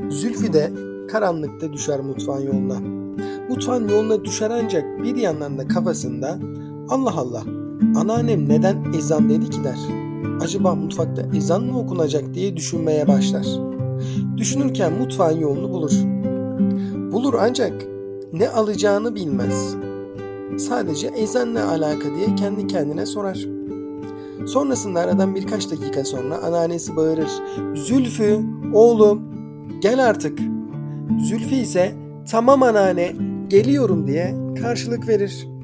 Zülfü de karanlıkta düşer mutfağın yoluna. Mutfağın yoluna düşer ancak bir yandan da kafasında Allah Allah, anneannem neden ezan dedi ki der. Acaba mutfakta ezan mı okunacak diye düşünmeye başlar. Düşünürken mutfağın yolunu bulur. Bulur ancak ne alacağını bilmez. Sadece ezan ne alaka diye kendi kendine sorar. Sonrasında aradan birkaç dakika sonra anneannesi bağırır. Zülfü, oğlum, gel artık. Zülfü ise tamam anneanne, geliyorum diye karşılık verir.